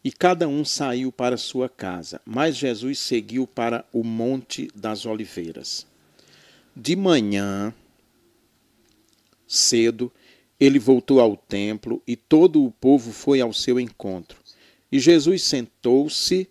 e cada um saiu para sua casa. Mas Jesus seguiu para o Monte das Oliveiras. De manhã, cedo, ele voltou ao templo e todo o povo foi ao seu encontro. E Jesus sentou-se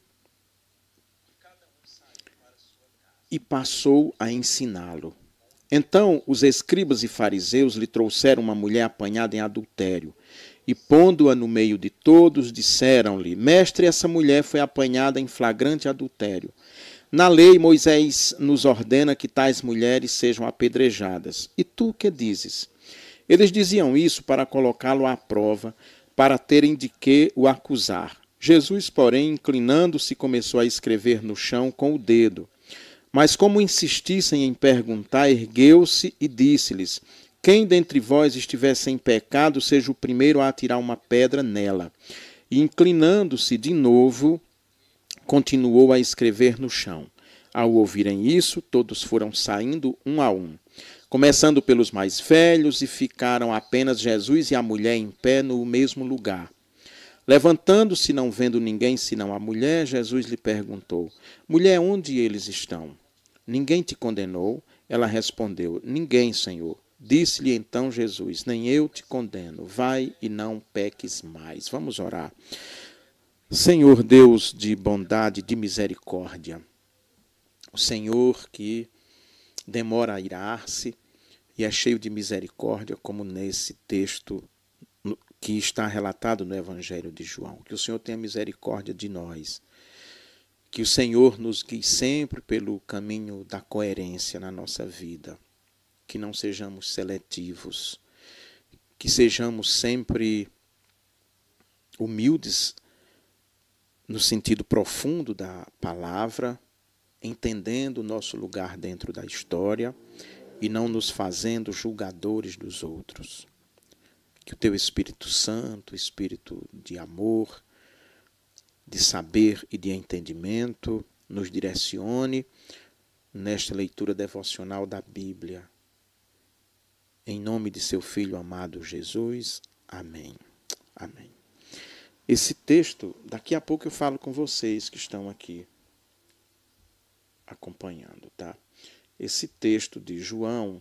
e passou a ensiná-lo. Então os escribas e fariseus lhe trouxeram uma mulher apanhada em adultério. E pondo-a no meio de todos, disseram-lhe: Mestre, essa mulher foi apanhada em flagrante adultério. Na lei, Moisés nos ordena que tais mulheres sejam apedrejadas. E tu que dizes? Eles diziam isso para colocá-lo à prova, para terem de que o acusar. Jesus, porém, inclinando-se, começou a escrever no chão com o dedo. Mas como insistissem em perguntar, ergueu-se e disse-lhes: Quem dentre vós estiver sem pecado, seja o primeiro a atirar uma pedra nela. E inclinando-se de novo, continuou a escrever no chão. Ao ouvirem isso, todos foram saindo um a um, começando pelos mais velhos, e ficaram apenas Jesus e a mulher em pé no mesmo lugar. Levantando-se, não vendo ninguém senão a mulher, Jesus lhe perguntou: Mulher, onde eles estão? Ninguém te condenou? Ela respondeu: Ninguém, Senhor. Disse-lhe então Jesus: Nem eu te condeno. Vai e não peques mais. Vamos orar. Senhor Deus de bondade, de misericórdia, o Senhor que demora a irar-se e é cheio de misericórdia, como nesse texto que está relatado no Evangelho de João. Que o Senhor tenha misericórdia de nós. Que o Senhor nos guie sempre pelo caminho da coerência na nossa vida. Que não sejamos seletivos. Que sejamos sempre humildes no sentido profundo da palavra, entendendo o nosso lugar dentro da história e não nos fazendo julgadores dos outros. Que o teu Espírito Santo, Espírito de amor, de saber e de entendimento, nos direcione nesta leitura devocional da Bíblia. Em nome de seu Filho amado Jesus. Amém. Amém. Esse texto, daqui a pouco eu falo com vocês que estão aqui acompanhando, tá? Esse texto de João,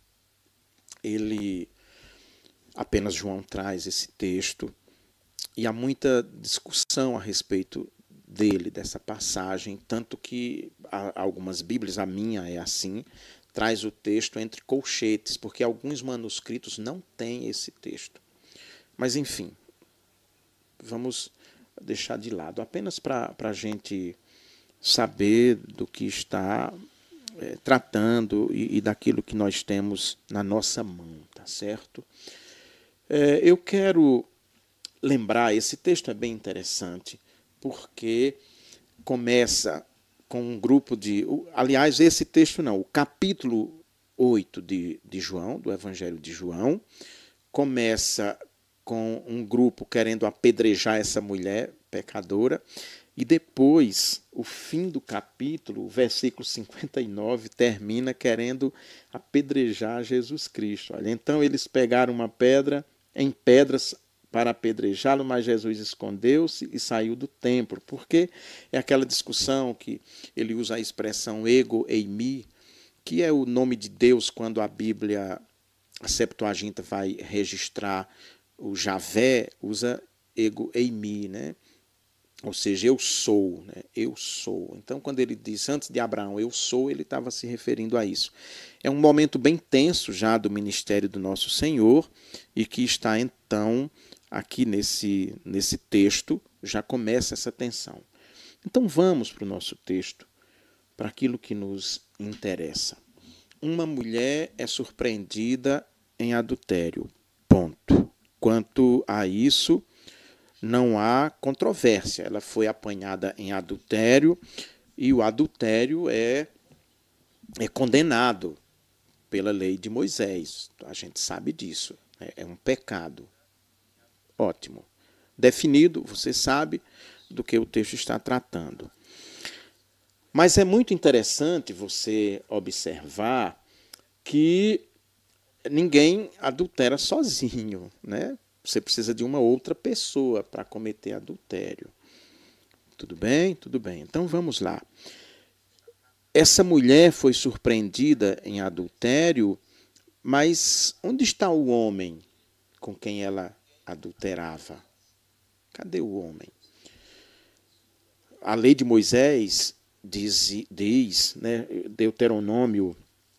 apenas João traz esse texto, e há muita discussão a respeito dele, dessa passagem, tanto que algumas Bíblias, a minha é assim, traz o texto entre colchetes, porque alguns manuscritos não têm esse texto. Mas, enfim, vamos deixar de lado, apenas para a gente saber do que está tratando e daquilo que nós temos na nossa mão, tá certo? Eu quero lembrar, esse texto é bem interessante, porque começa com um grupo de... Aliás, esse texto não, o capítulo 8 de João, do Evangelho de João, começa com um grupo querendo apedrejar essa mulher pecadora, e depois, o fim do capítulo, o versículo 59, termina querendo apedrejar Jesus Cristo. Olha, então eles pegaram uma pedra em pedras para apedrejá-lo, mas Jesus escondeu-se e saiu do templo, porque é aquela discussão que ele usa a expressão ego eimi, que é o nome de Deus quando a Bíblia, a Septuaginta, vai registrar o Javé, usa ego eimi, né? Ou seja, eu sou, né? Eu sou. Então, quando ele diz antes de Abraão, eu sou, ele estava se referindo a isso. É um momento bem tenso já do ministério do nosso Senhor e que está, então, aqui nesse texto, já começa essa tensão. Então, vamos para o nosso texto, para aquilo que nos interessa. Uma mulher é surpreendida em adultério. Ponto. Quanto a isso, não há controvérsia. Ela foi apanhada em adultério e o adultério é condenado pela lei de Moisés. A gente sabe disso. É um pecado. Ótimo. Definido, você sabe do que o texto está tratando. Mas é muito interessante você observar que ninguém adultera sozinho, né? Você precisa de uma outra pessoa para cometer adultério. Tudo bem? Tudo bem. Então vamos lá. Essa mulher foi surpreendida em adultério, mas onde está o homem com quem ela adulterava? Cadê o homem? A lei de Moisés diz, né, Deuteronômio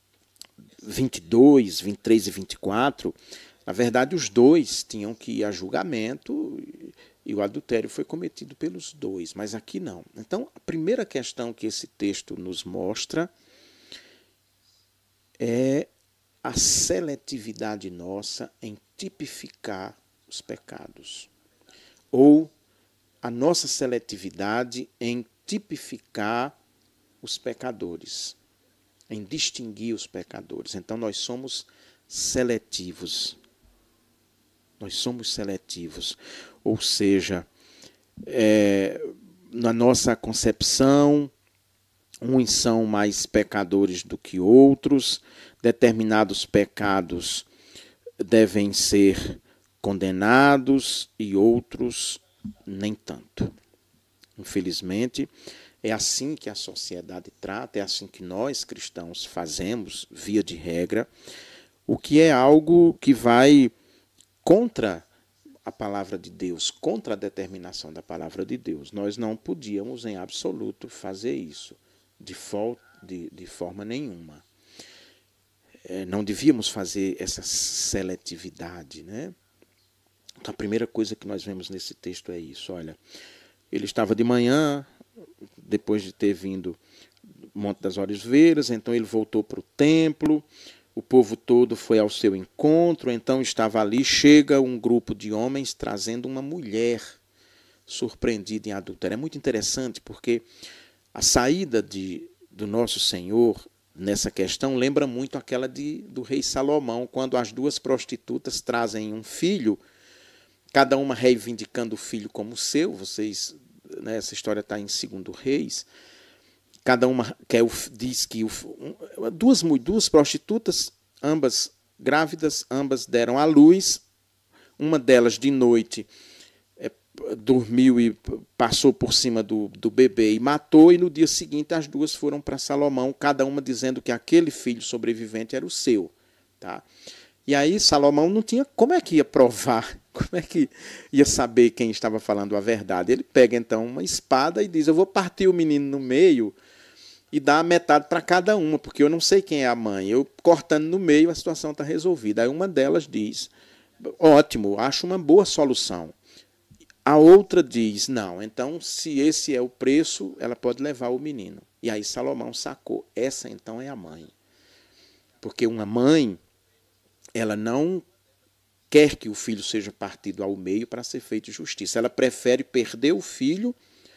22, 23 e 24, na verdade os dois tinham que ir a julgamento e o adultério foi cometido pelos dois, mas aqui não. Então, a primeira questão que esse texto nos mostra é a seletividade nossa em tipificar os pecados, ou a nossa seletividade em tipificar os pecadores, em distinguir os pecadores. Então nós somos seletivos. Nós somos seletivos. Ou seja, na nossa concepção, uns são mais pecadores do que outros, determinados pecados devem ser condenados e outros nem tanto. Infelizmente, é assim que a sociedade trata, é assim que nós cristãos fazemos, via de regra, o que é algo que vai contra a palavra de Deus, contra a determinação da palavra de Deus. Nós não podíamos, em absoluto, fazer isso, de forma nenhuma. Não devíamos fazer essa seletividade, né? Então, a primeira coisa que nós vemos nesse texto é isso. Olha, ele estava de manhã, depois de ter vindo do Monte das Oliveiras, então ele voltou para o templo, o povo todo foi ao seu encontro, então estava ali, chega um grupo de homens trazendo uma mulher surpreendida em adultério. É muito interessante porque a saída do nosso Senhor nessa questão lembra muito aquela do rei Salomão, quando as duas prostitutas trazem um filho, cada uma reivindicando o filho como seu. Vocês, né, essa história está em 2 Reis. Cada uma diz que duas prostitutas, ambas grávidas, ambas deram à luz. Uma delas de noite dormiu e passou por cima do bebê e matou, e no dia seguinte as duas foram para Salomão, cada uma dizendo que aquele filho sobrevivente era o seu. Tá? E aí Salomão não tinha como é que ia provar, como é que ia saber quem estava falando a verdade. Ele pega então uma espada e diz: eu vou partir o menino no meio e dar a metade para cada uma, porque eu não sei quem é a mãe. Eu cortando no meio, a situação está resolvida. Aí uma delas diz: ótimo, acho uma boa solução. A outra diz: não, então se esse é o preço, ela pode levar o menino. E aí Salomão sacou: essa então é a mãe. Porque uma mãe, ela não quer que o filho seja partido ao meio para ser feito justiça. Ela prefere perder o filho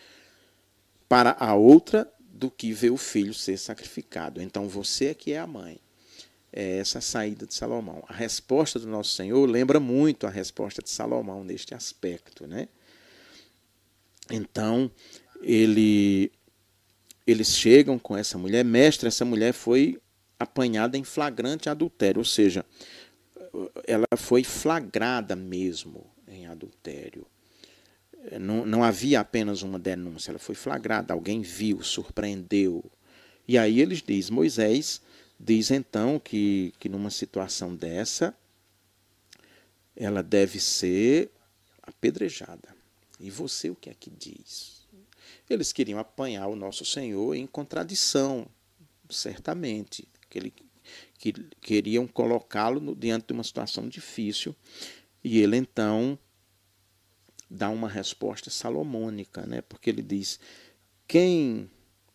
para a outra do que ver o filho ser sacrificado. Então você é que é a mãe. É essa a saída de Salomão. A resposta do nosso Senhor lembra muito a resposta de Salomão neste aspecto, né? Então, eles chegam com essa mulher: mestre, essa mulher foi apanhada em flagrante adultério, ou seja, ela foi flagrada mesmo em adultério. Não havia apenas uma denúncia, ela foi flagrada, alguém viu, surpreendeu. E aí eles dizem, Moisés diz então que numa situação dessa, ela deve ser apedrejada. E você o que é que diz? Eles queriam apanhar o nosso Senhor em contradição, certamente. Que queriam colocá-lo diante de uma situação difícil. E ele então dá uma resposta salomônica, né? Porque ele diz: quem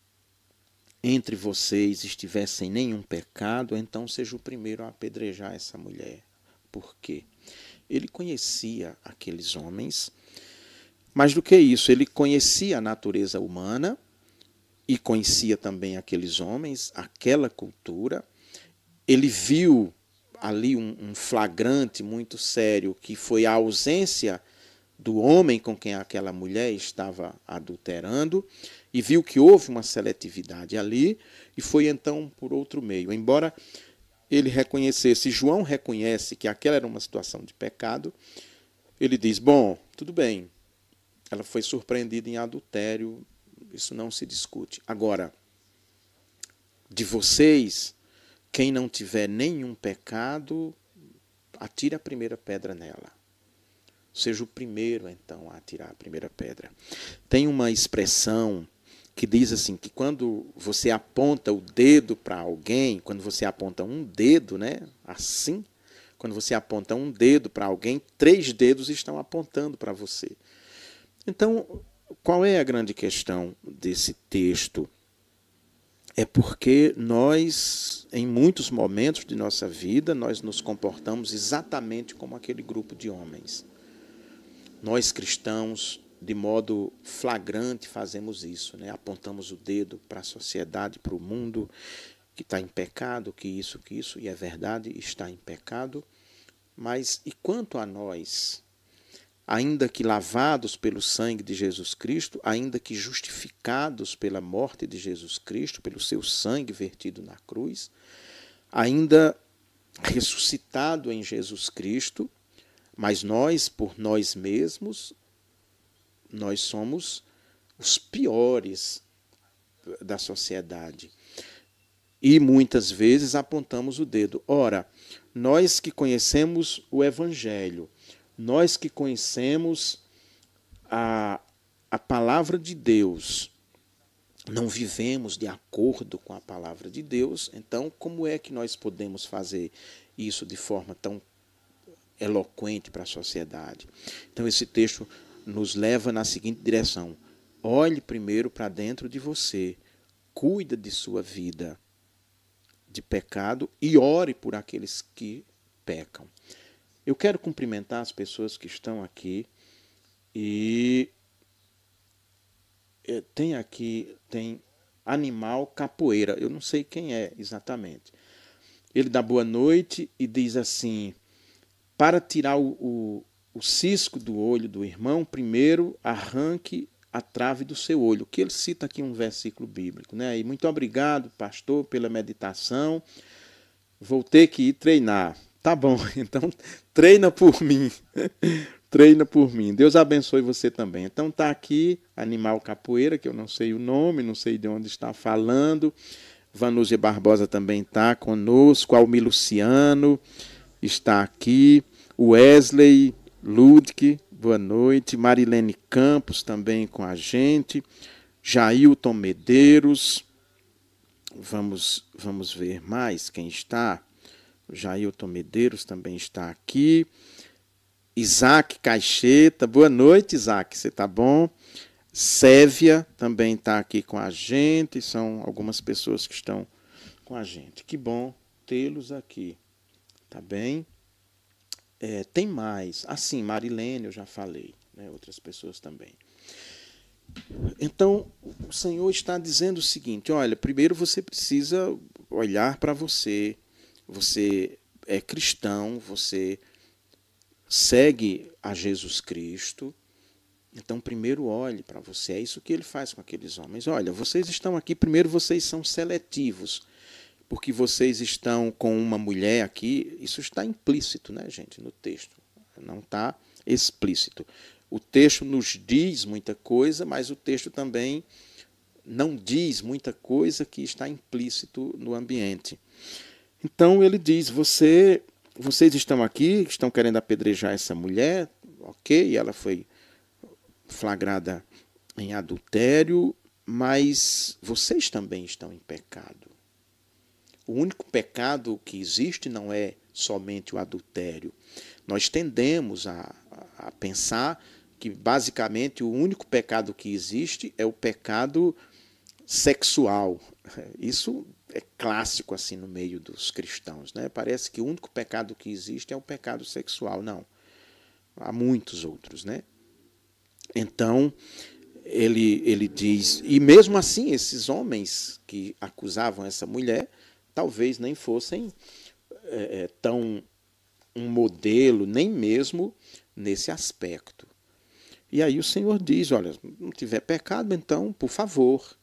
entre vocês estiver sem nenhum pecado, então seja o primeiro a apedrejar essa mulher. Por quê? Ele conhecia aqueles homens. Mais do que isso, ele conhecia a natureza humana e conhecia também aqueles homens, aquela cultura. Ele viu ali um flagrante muito sério, que foi a ausência do homem com quem aquela mulher estava adulterando, e viu que houve uma seletividade ali, e foi então por outro meio. Embora ele reconhecesse, João reconhece que aquela era uma situação de pecado, ele diz: bom, tudo bem, ela foi surpreendida em adultério, isso não se discute. Agora, de vocês, quem não tiver nenhum pecado, atire a primeira pedra nela. Seja o primeiro, então, a atirar a primeira pedra. Tem uma expressão que diz assim, que quando você aponta o dedo para alguém, quando você aponta um dedo, né, assim, quando você aponta um dedo para alguém, 3 dedos estão apontando para você. Então, qual é a grande questão desse texto? É porque nós, em muitos momentos de nossa vida, nós nos comportamos exatamente como aquele grupo de homens. Nós cristãos, de modo flagrante, fazemos isso, né? Apontamos o dedo para a sociedade, para o mundo, que está em pecado, que isso, e é verdade, está em pecado. Mas e quanto a nós, ainda que lavados pelo sangue de Jesus Cristo, ainda que justificados pela morte de Jesus Cristo, pelo seu sangue vertido na cruz, ainda ressuscitado em Jesus Cristo, mas nós, por nós mesmos, nós somos os piores da sociedade. E muitas vezes apontamos o dedo. Ora, nós que conhecemos o Evangelho, nós que conhecemos a palavra de Deus, não vivemos de acordo com a palavra de Deus, então como é que nós podemos fazer isso de forma tão eloquente para a sociedade? Então esse texto nos leva na seguinte direção: olhe primeiro para dentro de você, cuide de sua vida de pecado e ore por aqueles que pecam. Eu quero cumprimentar as pessoas que estão aqui e tem Animal Capoeira, eu não sei quem é exatamente. Ele dá boa noite e diz assim: para tirar o cisco do olho do irmão, primeiro arranque a trave do seu olho. Que ele cita aqui um versículo bíblico, né? E muito obrigado, pastor, pela meditação. Vou ter que ir treinar. Tá bom, então treina por mim. Treina por mim. Deus abençoe você também. Então tá aqui Animal Capoeira, que eu não sei o nome, não sei de onde está falando. Vanúzia Barbosa também está conosco. Almi Luciano está aqui. Wesley Ludwig, boa noite. Marilene Campos também com a gente. Jailton Medeiros. Vamos ver mais quem está. Jailton Medeiros também está aqui. Isaac Caixeta, boa noite, Isaac, você está bom? Sévia também está aqui com a gente, são algumas pessoas que estão com a gente. Que bom tê-los aqui, tá bem? Tem mais, assim, Marilene eu já falei, né? Outras pessoas também. Então, o Senhor está dizendo o seguinte: olha, primeiro você precisa olhar para você, você é cristão, você segue a Jesus Cristo, então primeiro olhe para você. É isso que ele faz com aqueles homens. Olha, vocês estão aqui, primeiro vocês são seletivos, porque vocês estão com uma mulher aqui, isso está implícito, né, gente, no texto, não está explícito. O texto nos diz muita coisa, mas o texto também não diz muita coisa que está implícito no ambiente. Então ele diz: vocês estão aqui, estão querendo apedrejar essa mulher, ok, ela foi flagrada em adultério, mas vocês também estão em pecado. O único pecado que existe não é somente o adultério. Nós tendemos a pensar que basicamente o único pecado que existe é o pecado sexual. Isso é clássico assim no meio dos cristãos, né? Parece que o único pecado que existe é o pecado sexual. Não, há muitos outros, né? Então ele diz, e mesmo assim esses homens que acusavam essa mulher talvez nem fossem tão um modelo, nem mesmo nesse aspecto. E aí o Senhor diz: olha, não tiver pecado, então, por favor,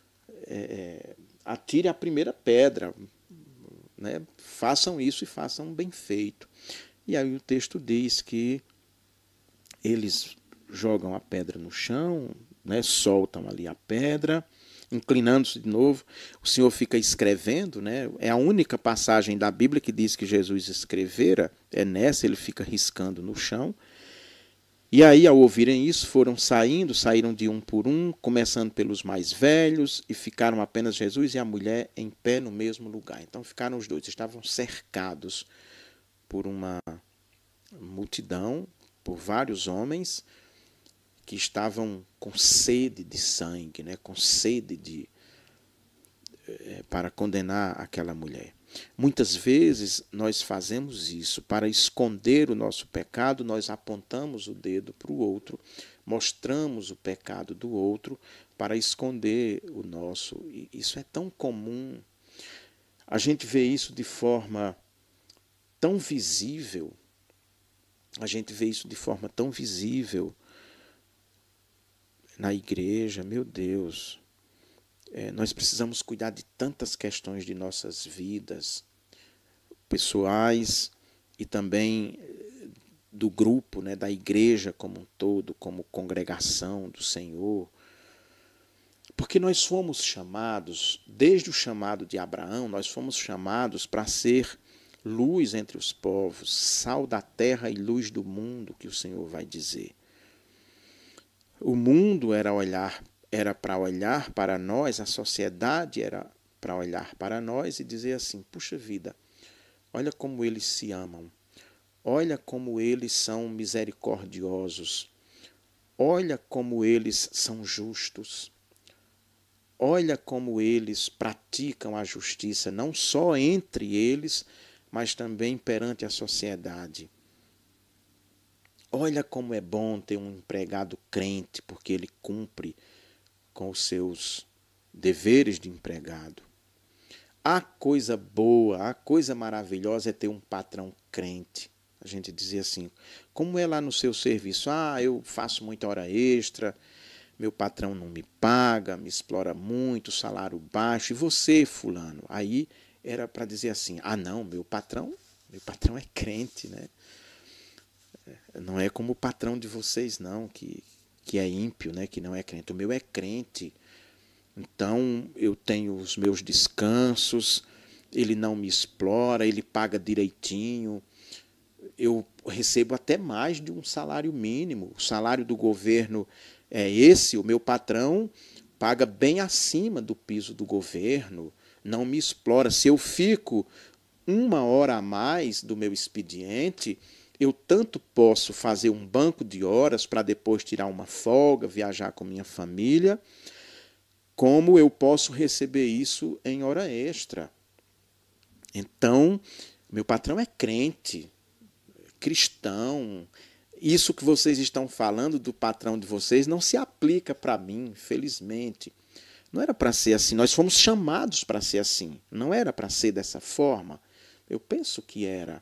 atire a primeira pedra, né? Façam isso e façam bem feito. E aí o texto diz que eles jogam a pedra no chão, né, soltam ali a pedra, inclinando-se de novo. O Senhor fica escrevendo, né? É a única passagem da Bíblia que diz que Jesus escrevera, é nessa, ele fica riscando no chão. E aí, ao ouvirem isso, foram saíram de um por um, começando pelos mais velhos, e ficaram apenas Jesus e a mulher em pé no mesmo lugar. Então ficaram os dois, estavam cercados por uma multidão, por vários homens que estavam com sede de sangue, né? Com sede para condenar aquela mulher. Muitas vezes nós fazemos isso para esconder o nosso pecado, nós apontamos o dedo para o outro, mostramos o pecado do outro para esconder o nosso. E isso é tão comum. A gente vê isso de forma tão visível. A gente vê isso de forma tão visível na igreja, meu Deus. Nós precisamos cuidar de tantas questões de nossas vidas pessoais e também do grupo, né, da igreja como um todo, como congregação do Senhor. Porque nós fomos chamados, desde o chamado de Abraão, nós fomos chamados para ser luz entre os povos, sal da terra e luz do mundo, que o Senhor vai dizer. O mundo era para olhar para nós, a sociedade era para olhar para nós e dizer assim, puxa vida, olha como eles se amam, olha como eles são misericordiosos, olha como eles são justos, olha como eles praticam a justiça, não só entre eles, mas também perante a sociedade. Olha como é bom ter um empregado crente, porque ele cumpre com os seus deveres de empregado. A coisa boa, a coisa maravilhosa é ter um patrão crente. A gente dizia assim, como é lá no seu serviço? Eu faço muita hora extra, meu patrão não me paga, me explora muito, salário baixo. E você, fulano? Aí era para dizer assim, não, meu patrão é crente, né? Não é como o patrão de vocês, não, que é ímpio, né? Que não é crente. O meu é crente. Então, eu tenho os meus descansos, ele não me explora, ele paga direitinho. Eu recebo até mais de um salário mínimo. O salário do governo é esse, o meu patrão paga bem acima do piso do governo, não me explora. Se eu fico 1 hora a mais do meu expediente, eu tanto posso fazer um banco de horas para depois tirar uma folga, viajar com minha família, como eu posso receber isso em hora extra. Então, meu patrão é crente, cristão. Isso que vocês estão falando do patrão de vocês não se aplica para mim, infelizmente. Não era para ser assim, nós fomos chamados para ser assim, não era para ser dessa forma. Eu penso que era.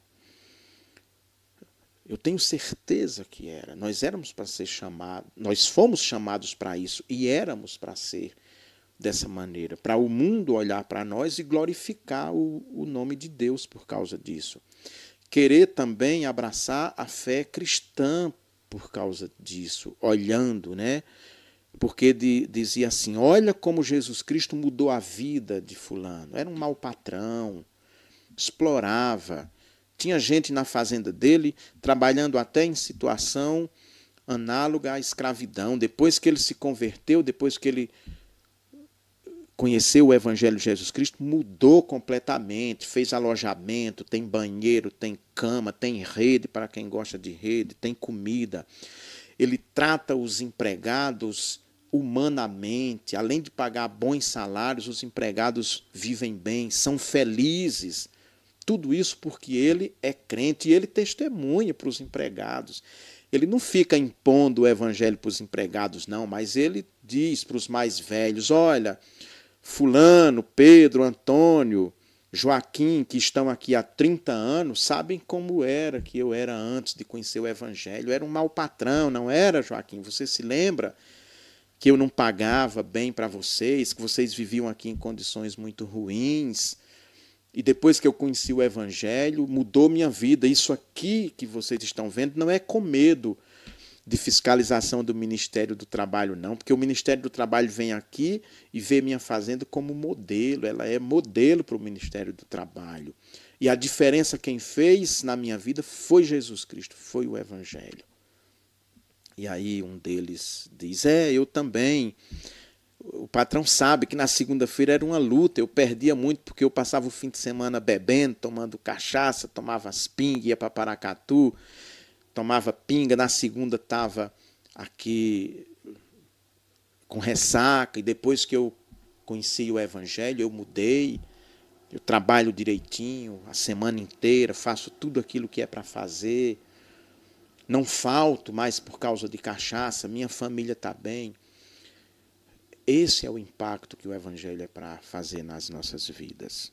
Eu tenho certeza que era. Nós éramos para ser chamados, nós fomos chamados para isso e éramos para ser dessa maneira, para o mundo olhar para nós e glorificar o nome de Deus por causa disso. Querer também abraçar a fé cristã por causa disso, olhando, né? Porque dizia assim, olha como Jesus Cristo mudou a vida de fulano. Era um mau patrão, explorava. Tinha gente na fazenda dele trabalhando até em situação análoga à escravidão. Depois que ele se converteu, depois que ele conheceu o Evangelho de Jesus Cristo, mudou completamente, fez alojamento, tem banheiro, tem cama, tem rede para quem gosta de rede, tem comida. Ele trata os empregados humanamente, além de pagar bons salários, os empregados vivem bem, são felizes. Tudo isso porque ele é crente e ele testemunha para os empregados. Ele não fica impondo o evangelho para os empregados, não, mas ele diz para os mais velhos, olha, fulano, Pedro, Antônio, Joaquim, que estão aqui há 30 anos, sabem como era que eu era antes de conhecer o evangelho. Eu era um mau patrão, não era, Joaquim? Você se lembra que eu não pagava bem para vocês, que vocês viviam aqui em condições muito ruins? E depois que eu conheci o evangelho, mudou minha vida. Isso aqui que vocês estão vendo não é com medo, de fiscalização do Ministério do Trabalho, não, porque o Ministério do Trabalho vem aqui e vê minha fazenda como modelo, ela é modelo para o Ministério do Trabalho. E a diferença quem fez na minha vida foi Jesus Cristo, foi o Evangelho. E aí um deles diz, eu também. O patrão sabe que na segunda-feira era uma luta, eu perdia muito porque eu passava o fim de semana bebendo, tomando cachaça, tomava as pingas, ia para Paracatu, tomava pinga, na segunda estava aqui com ressaca, e depois que eu conheci o Evangelho, eu mudei, eu trabalho direitinho a semana inteira, faço tudo aquilo que é para fazer, não falto mais por causa de cachaça, minha família está bem. Esse é o impacto que o Evangelho é para fazer nas nossas vidas.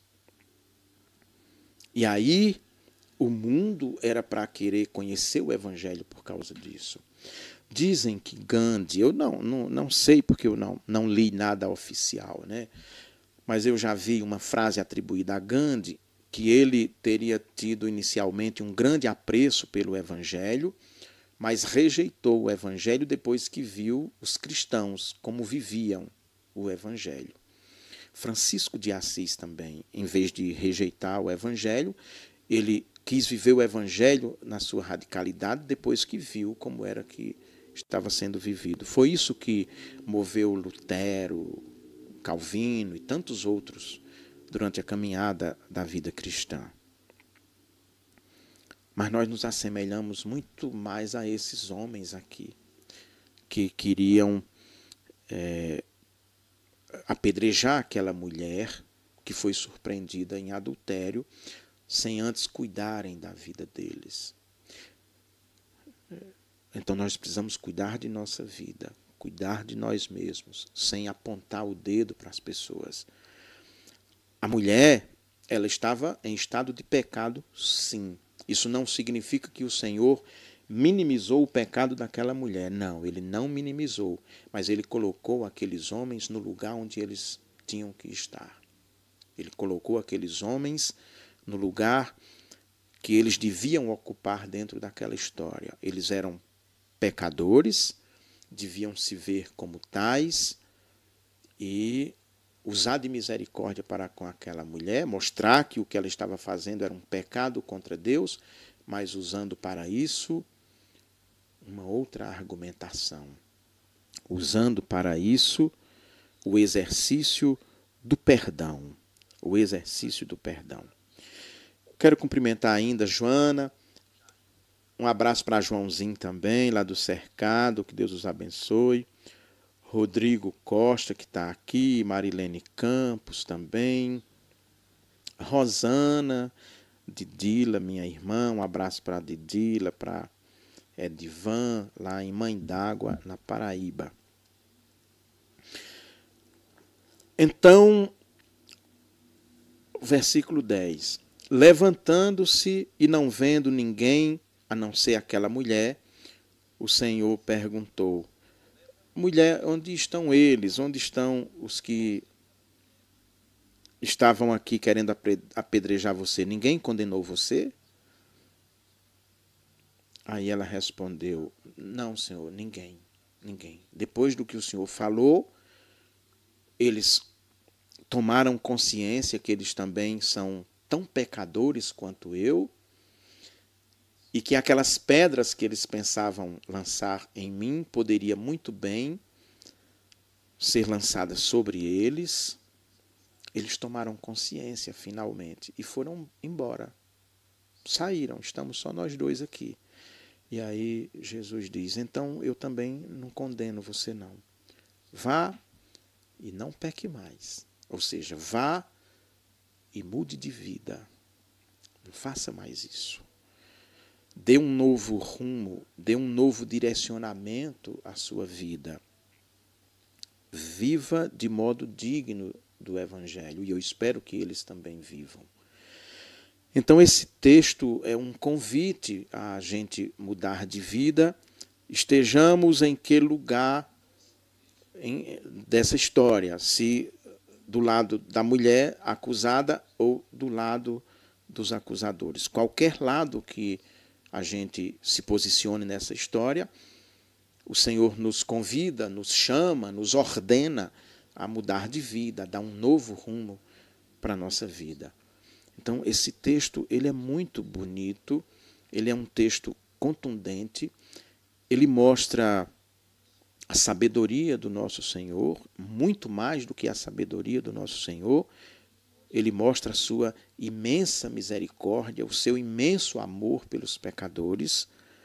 E aí, o mundo era para querer conhecer o Evangelho por causa disso. Dizem que Gandhi, eu não sei porque eu não li nada oficial, né? Mas eu já vi uma frase atribuída a Gandhi, que ele teria tido inicialmente um grande apreço pelo Evangelho, mas rejeitou o Evangelho depois que viu os cristãos como viviam o Evangelho. Francisco de Assis também, em vez de rejeitar o Evangelho, ele quis viver o Evangelho na sua radicalidade depois que viu como era que estava sendo vivido. Foi isso que moveu Lutero, Calvino e tantos outros durante a caminhada da vida cristã. Mas nós nos assemelhamos muito mais a esses homens aqui, que queriam apedrejar aquela mulher que foi surpreendida em adultério, sem antes cuidarem da vida deles. Então nós precisamos cuidar de nossa vida, cuidar de nós mesmos, sem apontar o dedo para as pessoas. A mulher, ela estava em estado de pecado, sim. Isso não significa que o Senhor minimizou o pecado daquela mulher. Não, ele não minimizou, mas ele colocou aqueles homens no lugar onde eles tinham que estar. Ele colocou aqueles homens no lugar que eles deviam ocupar dentro daquela história. Eles eram pecadores, deviam se ver como tais e usar de misericórdia para com aquela mulher, mostrar que o que ela estava fazendo era um pecado contra Deus, mas usando para isso uma outra argumentação, usando para isso o exercício do perdão, o exercício do perdão. Quero cumprimentar ainda a Joana, um abraço para Joãozinho também, lá do Cercado, que Deus os abençoe. Rodrigo Costa, que está aqui, Marilene Campos também, Rosana, Didila, minha irmã, um abraço para Didila, para Edivan, lá em Mãe d'Água, na Paraíba. Então, versículo 10. Levantando-se e não vendo ninguém, a não ser aquela mulher, o Senhor perguntou: mulher, onde estão eles? Onde estão os que estavam aqui querendo apedrejar você? Ninguém condenou você? Aí ela respondeu: não, Senhor, ninguém. Depois do que o Senhor falou, eles tomaram consciência que eles também são tão pecadores quanto eu, e que aquelas pedras que eles pensavam lançar em mim poderia muito bem ser lançadas sobre eles. Eles tomaram consciência finalmente e foram embora. Saíram, estamos só nós dois aqui. E aí Jesus diz: então eu também não condeno você não. Vá e não peque mais. Ou seja, vá e mude de vida. Não faça mais isso. Dê um novo rumo, dê um novo direcionamento à sua vida. Viva de modo digno do Evangelho, e eu espero que eles também vivam. Então esse texto é um convite a gente mudar de vida, estejamos em que lugar dessa história, se do lado da mulher acusada ou do lado dos acusadores. Qualquer lado que a gente se posicione nessa história, o Senhor nos convida, nos chama, nos ordena a mudar de vida, a dar um novo rumo para a nossa vida. Então, esse texto ele é muito bonito, ele é um texto contundente, ele mostra a sabedoria do nosso Senhor, muito mais do que a sabedoria do nosso Senhor. Ele mostra a sua imensa misericórdia, o seu imenso amor pelos pecadores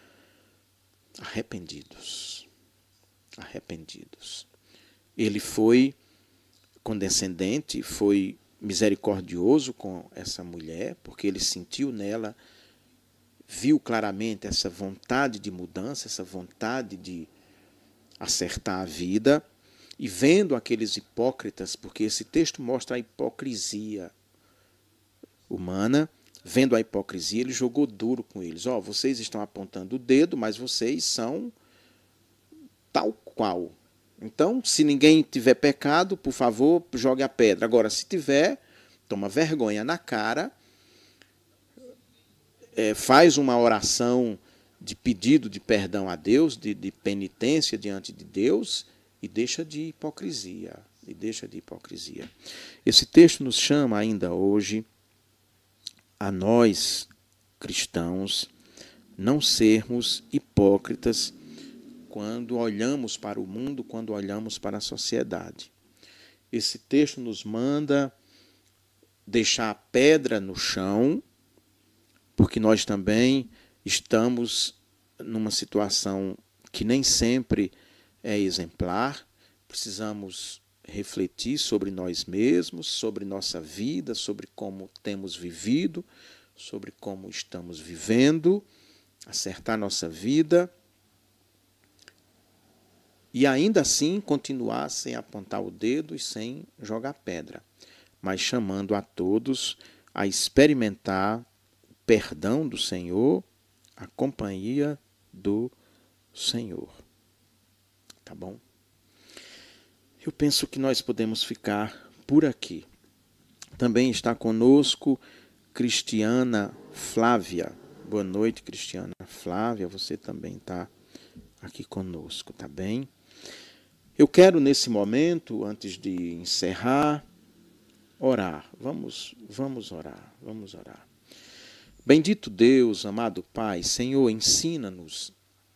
arrependidos. Arrependidos. Ele foi condescendente, foi misericordioso com essa mulher, porque ele sentiu nela, viu claramente essa vontade de mudança, essa vontade de acertar a vida, e vendo aqueles hipócritas, porque esse texto mostra a hipocrisia humana, vendo a hipocrisia, ele jogou duro com eles. Vocês estão apontando o dedo, mas vocês são tal qual. Então, se ninguém tiver pecado, por favor, jogue a pedra. Agora, se tiver, toma vergonha na cara, faz uma oração de pedido de perdão a Deus, de penitência diante de Deus, e deixa de hipocrisia. Esse texto nos chama ainda hoje a nós, cristãos, não sermos hipócritas quando olhamos para o mundo, quando olhamos para a sociedade. Esse texto nos manda deixar a pedra no chão, porque nós também estamos numa situação que nem sempre é exemplar. Precisamos refletir sobre nós mesmos, sobre nossa vida, sobre como temos vivido, sobre como estamos vivendo, acertar nossa vida e ainda assim continuar sem apontar o dedo e sem jogar pedra, mas chamando a todos a experimentar o perdão do Senhor, a companhia do Senhor. Tá bom? Eu penso que nós podemos ficar por aqui. Também está conosco Cristiana Flávia. Boa noite, Cristiana Flávia. Você também está aqui conosco, tá bem? Eu quero, nesse momento, antes de encerrar, orar. Vamos orar. Bendito Deus, amado Pai, Senhor, ensina-nos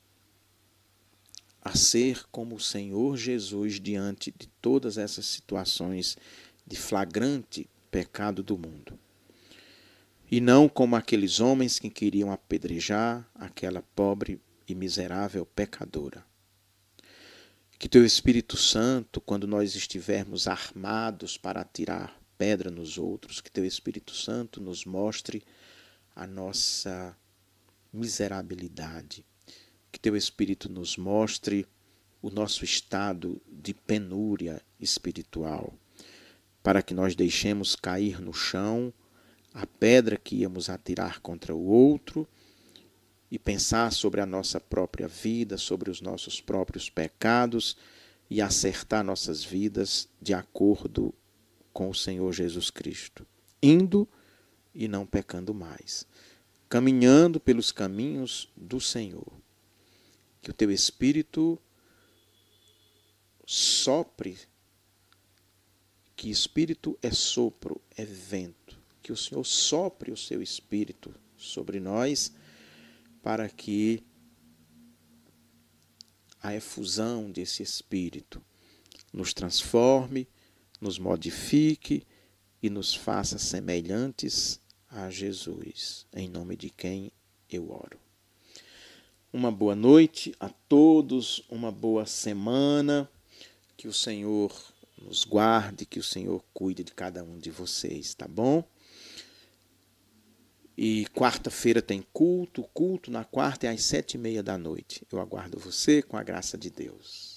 a ser como o Senhor Jesus diante de todas essas situações de flagrante pecado do mundo. E não como aqueles homens que queriam apedrejar aquela pobre e miserável pecadora. Que Teu Espírito Santo, quando nós estivermos armados para atirar pedra nos outros, que Teu Espírito Santo nos mostre a nossa miserabilidade. Que Teu Espírito nos mostre o nosso estado de penúria espiritual, para que nós deixemos cair no chão a pedra que íamos atirar contra o outro e pensar sobre a nossa própria vida, sobre os nossos próprios pecados e acertar nossas vidas de acordo com o Senhor Jesus Cristo, indo e não pecando mais, caminhando pelos caminhos do Senhor. Que o Teu Espírito sopre, que Espírito é sopro, é vento. Que o Senhor sopre o Seu Espírito sobre nós, para que a efusão desse Espírito nos transforme, nos modifique e nos faça semelhantes a Jesus, em nome de quem eu oro. Uma boa noite a todos, uma boa semana, que o Senhor nos guarde, que o Senhor cuide de cada um de vocês, tá bom? E quarta-feira tem culto na quarta é às 7:30 da noite. Eu aguardo você com a graça de Deus.